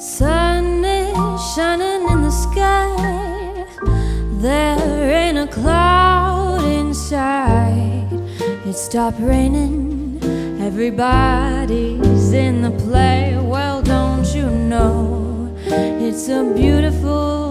Sun is shining in the sky. There ain't a cloud in sight. It stopped raining. Everybody's in the play. Well, don't you know it's a beautiful